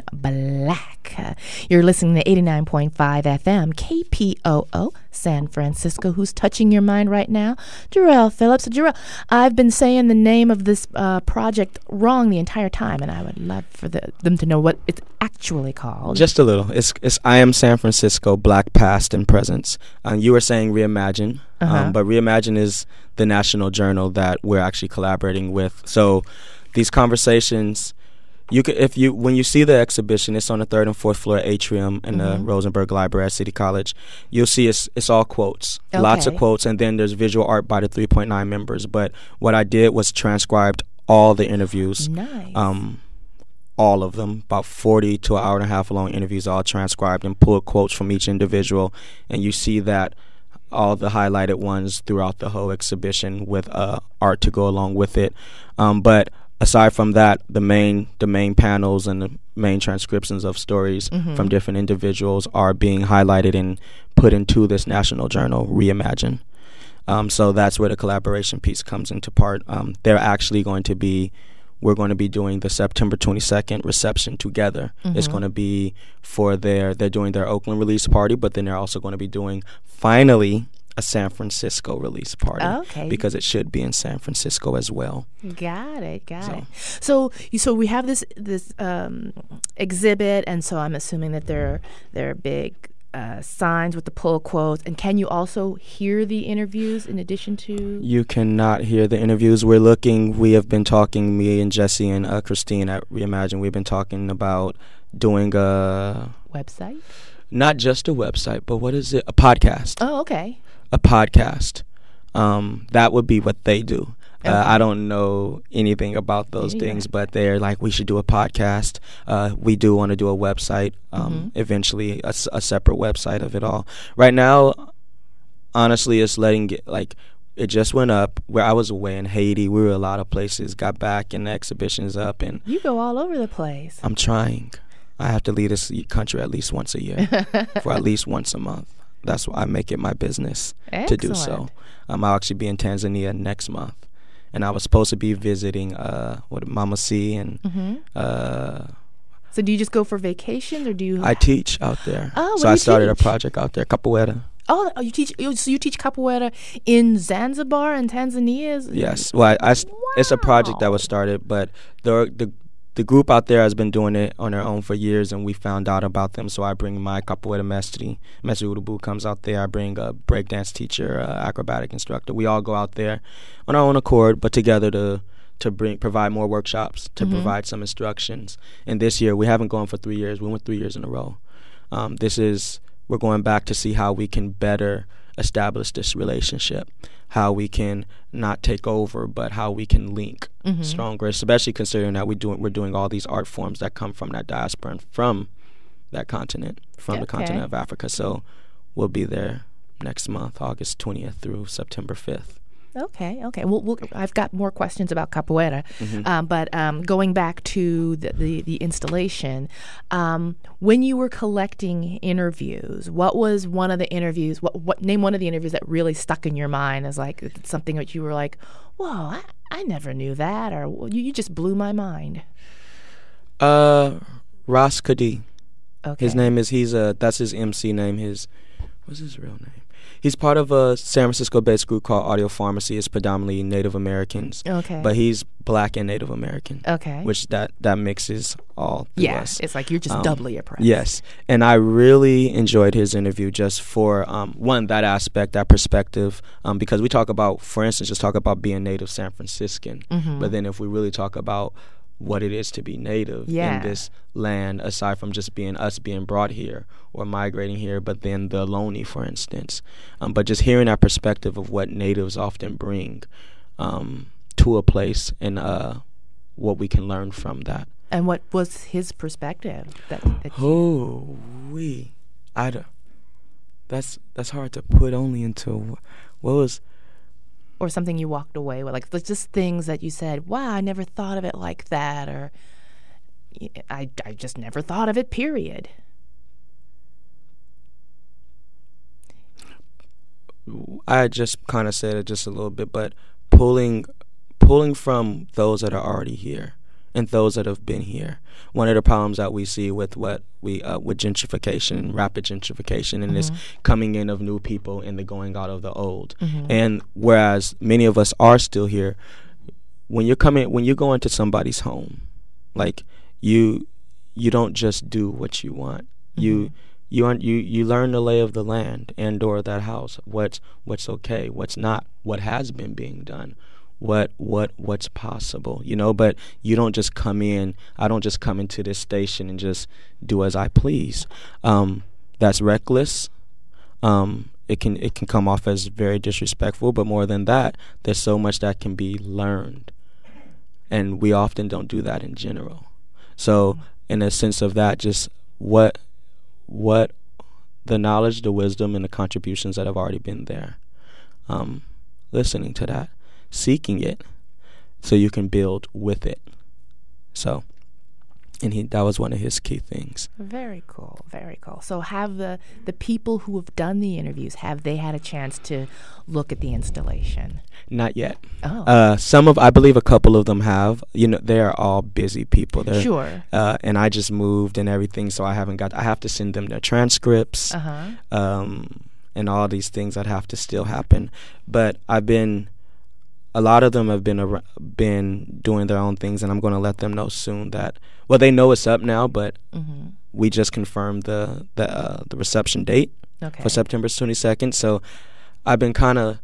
Black. You're listening to eighty-nine point five F M, K P O O, San Francisco. Who's touching your mind right now? Jarrell Phillips. Jarrell, I've been saying the name of this uh, project wrong the entire time, and I would love for the, them to know what it's actually called. Just a little. It's it's I Am San Francisco, Black Past and Presence. Um, you were saying Reimagine, Uh-huh. um, but Reimagine is the national journal that we're actually collaborating with. So these conversations, you could, if you when you see the exhibition, it's on the third and fourth floor atrium in the Rosenberg Library at City College. You'll see it's it's all quotes, lots of Okay. quotes, and then there's visual art by the three point nine members. But what I did was transcribed all the interviews. Nice. Um, all of them, about forty to an hour and a half long interviews, all transcribed, and pulled quotes from each individual. And you see that all the highlighted ones throughout the whole exhibition with uh, art to go along with it. Um, but aside from that, the main the main panels and the main transcriptions of stories from different individuals are being highlighted and put into this national journal, Reimagine. Um, so that's where the collaboration piece comes into part. Um, they're actually going to be We're going to be doing the September twenty-second reception together. It's going to be for their, they're doing their Oakland release party, but then they're also going to be doing, finally, a San Francisco release party. Okay. Because it should be in San Francisco as well. Got it, got So- it. So, you- so we have this this um, exhibit, and so I'm assuming that there there are big uh, signs with the pull quotes. And can you also hear the interviews in addition to? You cannot hear the interviews. We're looking, we have been talking, me and Jesse and uh, Christine at Reimagine, we've been talking about doing a, Website? not just a website, but what is it? A podcast. Oh, okay. A podcast. Um, that would be what they do. Uh, Okay. I don't know anything about those Yeah. things, but they're like, we should do a podcast. Uh, we do want to do a website, um, Mm-hmm. eventually, a, s- a separate website of it all. Right now, honestly, it's letting get, like, it just went up. Where I was away in Haiti, we were a lot of places, got back, and the exhibition's up, and You go all over the place. I'm trying. I have to leave this country at least once a year, for at least once a month. That's why I make it my business to do so. Excellent. Um, I'll actually be in Tanzania next month, and I was supposed to be visiting uh, what Mama C and Mm-hmm. uh, So do you just go for vacations, or do you? I teach out there. Oh, what so do I you started teach? a project out there, Capoeira. Oh, oh, you teach. you- So you teach capoeira in Zanzibar and Tanzania? Is- Yes. Well, I, I s- it's a project that Wow. was started, but the the the group out there has been doing it on their own for years, and we found out about them. So I bring my capoeira mestre, Mestre Urubu comes out there. I bring a breakdance teacher, uh, acrobatic instructor. We all go out there on our own accord, but together to to bring provide more workshops, to provide some instructions. And this year, we haven't gone for three years. We went three years in a row. Um, this is we're going back to see how we can better establish this relationship, how we can not take over, but how we can link stronger, especially considering that we doing we're doing all these art forms that come from that diaspora and from that continent, from the Okay. continent of Africa. So we'll be there next month, August twentieth through September fifth. Okay, okay. Well, we'll I've got more questions about capoeira, Mm-hmm. um, but um, going back to the the, the installation, um, when you were collecting interviews, what was one of the interviews? What, what name one of the interviews that really stuck in your mind as like something that you were like, "Whoa, I, I never knew that," or "You, you just blew my mind." Uh, Ras Kadi. Okay. His name is he's a that's his M C name. His what's his real name? He's part of a San Francisco-based group called Audio Pharmacy. It's predominantly Native Americans. Okay. But he's black and Native American. Okay. Which that that mixes all through Yeah, us. it's like you're just Um, doubly oppressed. Yes, and I really enjoyed his interview just for um, one that aspect, that perspective, um, because we talk about, for instance, just talk about being native San Franciscan, Mm-hmm. but then if we really talk about what it is to be native Yeah. in this land, aside from just being us being brought here or migrating here, but then the Ohlone, for instance, um, but just hearing that perspective of what natives often bring um, to a place and uh, what we can learn from that. And what was his perspective? That, that Oh, we, I, d- that's that's hard to put only into what was. or something you walked away with, like like just things that you said, "Wow, I never thought of it like that," or "Y- I I just never thought of it." Period. I just kind of said it just a little bit, but pulling, pulling from those that are already here and those that have been here. One of the problems that we see with what we uh, with gentrification, rapid gentrification, and this coming in of new people and the going out of the old. And whereas many of us are still here, when you're coming, when you go into somebody's home, like you, you don't just do what you want. You you aren't, you you learn the lay of the land and or that house. What's what's okay, what's not, what has been being done, what what what's possible, you know. But you don't just come in. I don't just come into this station and just do as I please. Um, that's reckless. Um, it can it can come off as very disrespectful. But more than that, there's so much that can be learned, and we often don't do that in general. So, in a sense of that, just what what the knowledge, the wisdom, and the contributions that have already been there. Um, listening to that, seeking it, so you can build with it. So, and he that was one of his key things. Very cool, very cool. So have the the people who have done the interviews, have they had a chance to look at the installation? Not yet. Oh, Uh, some of, I believe, a couple of them have. You know, they are all busy people. They're, sure. Uh, and I just moved and everything, so I haven't got. I have to send them their transcripts. Uh huh. um, and all these things that have to still happen. But I've been, a lot of them have been ar- been doing their own things, and I'm going to let them know soon that, well, they know it's up now, but Mm-hmm. we just confirmed the the uh, the reception date Okay. for September twenty-second. So I've been kind of,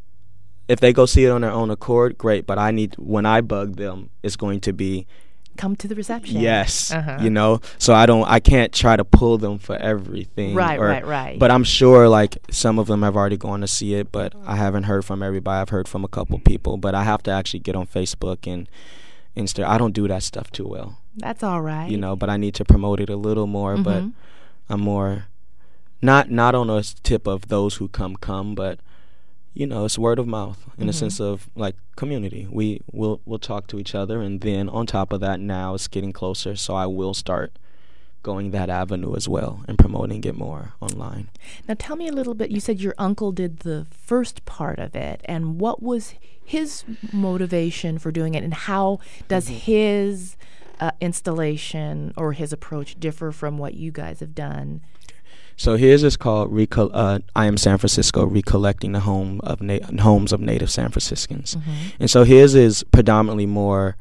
if they go see it on their own accord, great. But I need, when I bug them, it's going to be, Come to the reception. yes, Uh-huh. you know. So I don't, I can't try to pull them for everything. Right, or- right, right. But I'm sure, like, some of them have already gone to see it, but I haven't heard from everybody. I've heard from a couple people, but I have to actually get on Facebook and Insta. I don't do that stuff too well, That's all right. you know. But I need to promote it a little more. But Mhm. I'm more, not not on a tip of those who come come, but you know, it's word of mouth in a Mhm. sense of like community. We will we'll talk to each other, and then on top of that, now it's getting closer. So I will start going that avenue as well and promoting it more online. Now tell me a little bit. You said your uncle did the first part of it, and what was his motivation for doing it, and how does Mm-hmm. his uh, installation or his approach differ from what you guys have done? So his is called Recol- uh, I Am San Francisco, Recollecting the Home of Na- Homes of Native San Franciscans. Mm-hmm. And so his is predominantly more,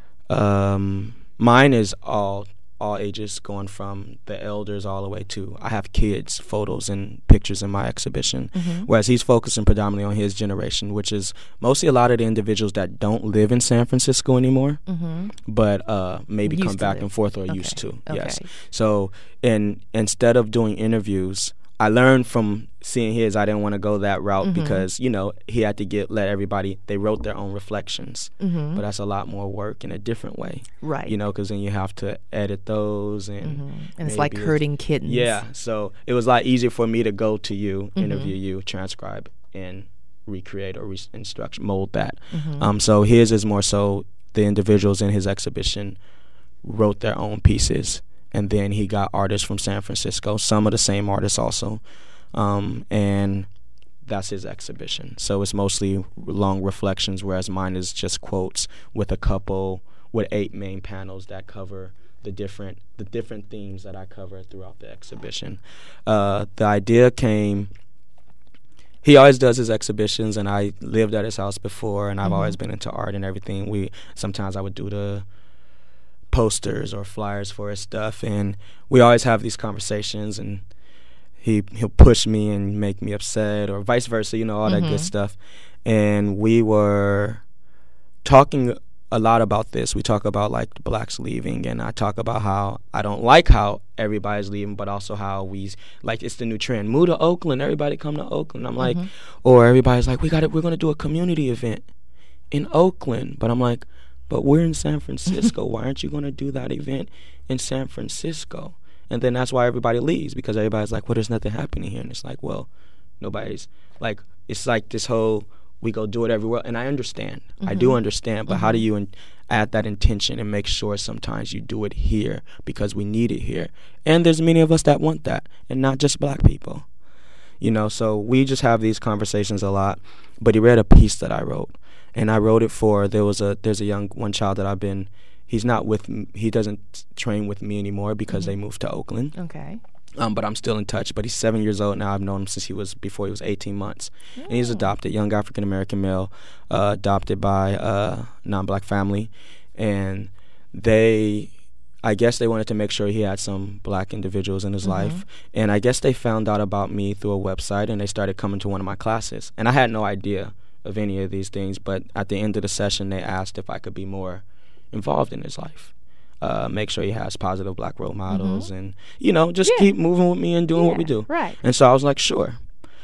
um, mine is all all ages, going from the elders all the way to, I have kids, photos and pictures in my exhibition. Mm-hmm. Whereas he's focusing predominantly on his generation, which is mostly a lot of the individuals that don't live in San Francisco anymore, Mm-hmm. but uh, maybe Used come to back live. and forth or Okay. used to. Okay. Yes. So in instead of doing interviews, I learned from seeing his, I didn't want to go that route Mhm. because, you know, he had to get let everybody, they wrote their own reflections. Mm-hmm. But that's a lot more work in a different way, Right. you know, because then you have to edit those and Mhm. And it's like maybe herding kittens. yeah. So it was a lot easier for me to go to you, Mhm. interview you, transcribe, and recreate or re- instruct, mold that. Mhm. Um, so his is more so the individuals in his exhibition wrote their own pieces, and then he got artists from San Francisco, some of the same artists also, um, and that's his exhibition. So it's mostly long reflections, whereas mine is just quotes with a couple, with eight main panels that cover the different the different themes that I cover throughout the exhibition. Uh, the idea came. He always does his exhibitions, and I lived at his house before, and I've Mhm. always been into art and everything. We sometimes I would do the posters or flyers for his stuff, and we always have these conversations, and he he'll push me and make me upset, or vice versa, you know, all that Mhm. good stuff. And we were talking a lot about this. We talk about like blacks leaving, and I talk about how I don't like how everybody's leaving, but also how we like it's the new trend. Move to Oakland, everybody come to Oakland. I'm like, Mhm. or everybody's like, we got it. We're gonna do a community event in Oakland, but I'm like, but we're in San Francisco. Why aren't you gonna do that event in San Francisco? And then that's why everybody leaves, because everybody's like, well, there's nothing happening here, and it's like, well, nobody's like, it's like this whole we go do it everywhere, and I understand. I do Mhm. understand, but how do you in, add that intention and make sure sometimes you do it here because we need it here? And there's many of us that want that, and not just black people. You know, so we just have these conversations a lot. But he read a piece that I wrote, and I wrote it for, there was a, there's a young, one child that I've been, he's not with, m- he doesn't train with me anymore because Mhm. they moved to Oakland. Okay. Um, but I'm still in touch. But he's seven years old now. I've known him since he was before he was eighteen months, and he's Oh. adopted, young African American male, uh, adopted by a non-black family, and they, I guess they wanted to make sure he had some black individuals in his Mhm. life, and I guess they found out about me through a website, and they started coming to one of my classes, and I had no idea of any of these things. But at the end of the session, they asked if I could be more involved in his life. Uh, make sure he has positive black role models, and you know, just Yeah. keep moving with me and doing what we Yeah, do. Right. And so I was like, sure.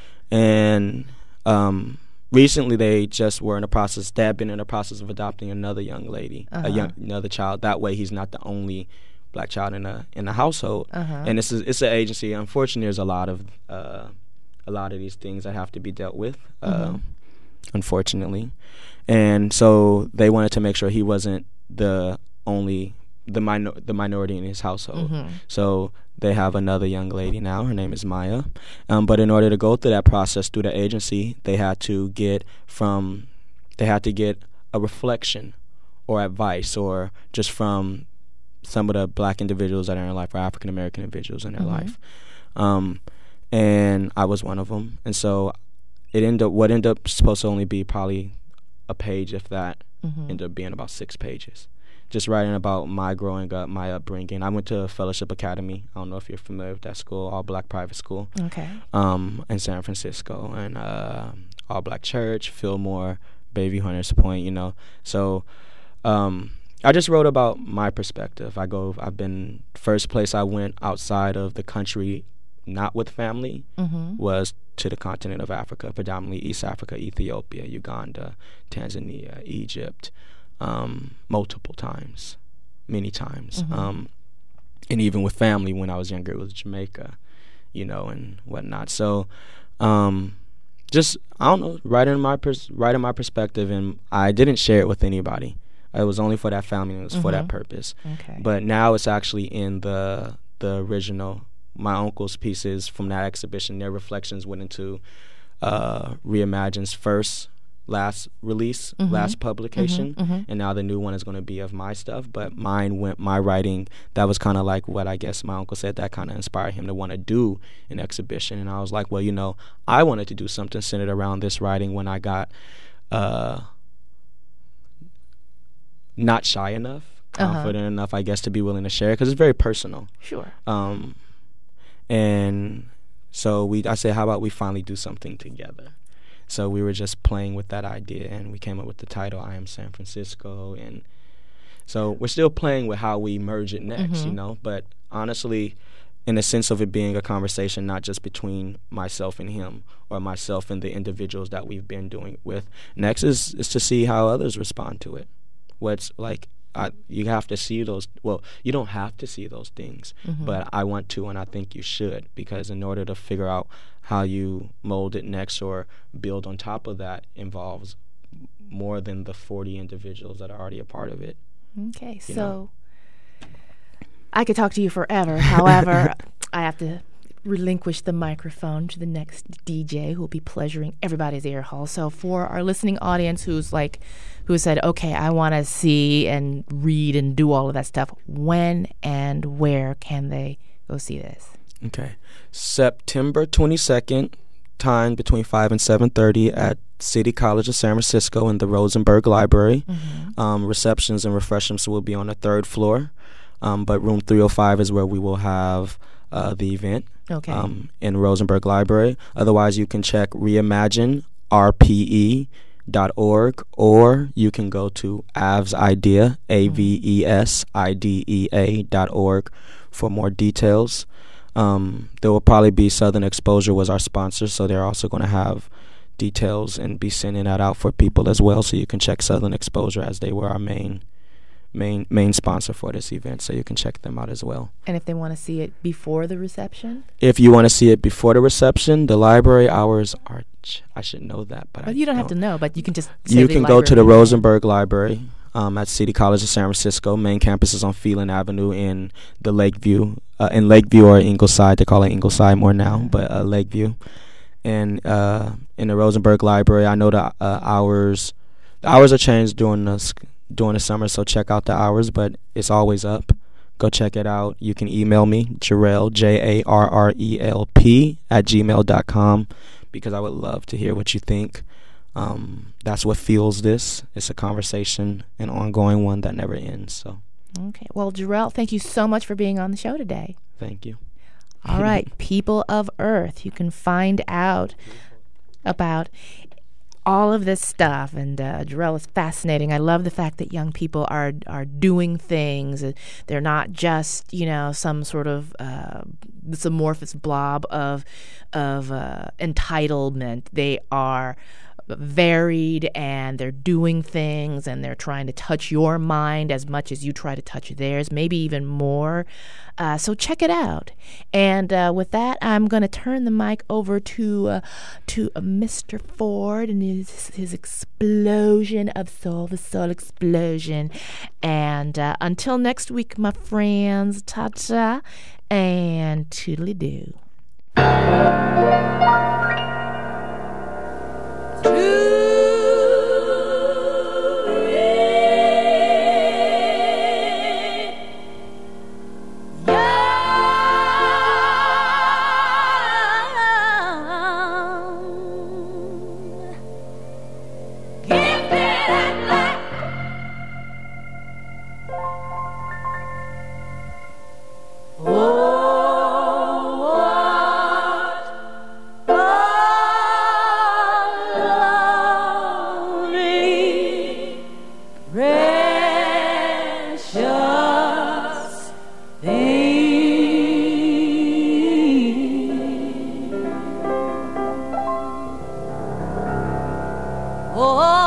And um, recently, they just were in the process. They had been in the process of adopting another young lady, Uh-huh. a young another child. That way, he's not the only black child in a in the household. Uh-huh. And this is it's an agency. Unfortunately, there's a lot of uh, a lot of these things that have to be dealt with. Uh, Mhm. Unfortunately, and so they wanted to make sure he wasn't the only the minor the minority in his household. Mhm. So they have another young lady now. Her name is Maya. Um, but in order to go through that process through the agency, they had to get from they had to get a reflection or advice, or just from some of the black individuals that are in their life, or African American individuals in their Mhm. life. Um, and I was one of them. And so it ended up what ended up supposed to only be probably a page, if that, Mhm. ended up being about six pages. Just writing about my growing up, my upbringing. I went to Fellowship Academy. I don't know if you're familiar with that school, all black private school, Okay. um, in San Francisco, and uh, all black church, Fillmore, Bayview, Hunters Point. You know, so um, I just wrote about my perspective. I go. I've been first place I went outside of the country, not with family, Mhm. was to the continent of Africa, predominantly East Africa, Ethiopia, Uganda, Tanzania, Egypt. Um, multiple times, many times, Mhm. um, and even with family when I was younger, it was Jamaica, you know, and whatnot. So, um, just I don't know, writing my pers- writing my perspective, and I didn't share it with anybody. It was only for that family, and it was for that Mhm. purpose. Okay. But now it's actually in the the original. My uncle's pieces from that exhibition, their reflections went into uh, Reimagine's first last release, Mhm. last publication, Mhm, mhm. and now the new one is going to be of my stuff. But mine went my writing. That was kind of like what I guess my uncle said. That kind of inspired him to want to do an exhibition. And I was like, well, you know, I wanted to do something centered around this writing when I got uh, not shy enough, Uh-huh. confident enough, I guess, to be willing to share, because it's very personal. Sure. Um, and so we, I said, how about we finally do something together? So we were just playing with that idea, and we came up with the title, I Am San Francisco. And so we're still playing with how we merge it next, Mhm. you know. But honestly, in the sense of it being a conversation not just between myself and him, or myself and the individuals that we've been doing it with, next is, is to see how others respond to it. What's like, I, you have to see those, well, you don't have to see those things, Mhm. but I want to, and I think you should, because in order to figure out how you mold it next or build on top of that involves more than the forty individuals that are already a part of it. Okay, You so know. I could talk to you forever. However, I have to relinquish the microphone to the next D J who will be pleasuring everybody's ear hole. So for our listening audience who's like, who said, okay, I want to see and read and do all of that stuff, when and where can they go see this? Okay. September twenty-second, time between five and seven thirty at City College of San Francisco in the Rosenberg Library. Mm-hmm. Um, receptions and refreshments will be on the third floor, um, but room three oh five is where we will have uh, the event. Okay. Um, in Rosenberg Library. Otherwise, you can check reimagine r p e dot org, or you can go to Av's Idea, A V E S I D E A dot org for more details. Um, there will probably be Southern Exposure was our sponsor, so they're also going to have details and be sending that out for people as well. So you can check Southern Exposure, as they were our main main main sponsor for this event, so you can check them out as well. And if they want to see it before the reception? If you want to see it before the reception, the library hours are, ch- I should know that, but Well, I you don't, have to don't. know, but you can just say You the can go to the library. Rosenberg Library um, at City College of San Francisco. Main campus is on Phelan Avenue in the Lakeview, uh, in Lakeview or Ingleside. They call it Ingleside more now, but uh, Lakeview. And uh, in the Rosenberg Library, I know the uh, hours, the hours are changed during the sc- during the summer, so check out the hours, but it's always up. Go check it out. You can email me, Jarrell, J A R R E L P, at gmail dot com, because I would love to hear what you think. Um, that's what fuels this. It's a conversation, an ongoing one that never ends. So Okay. Well, Jarrell, thank you so much for being on the show today. thank you. All right, People of Earth. You can find out about all of this stuff, and uh, Jarrell is fascinating. I love the fact that young people are are doing things. Uh, They're not just, you know, some sort of uh, this amorphous blob of of uh, entitlement. They are varied, and they're doing things, and they're trying to touch your mind as much as you try to touch theirs, maybe even more. Uh, so check it out. And uh, with that, I'm going to turn the mic over to uh, to uh, Mister Ford and his his explosion of soul, the soul explosion. And uh, until next week, my friends, ta-ta and toodly-doo. Oh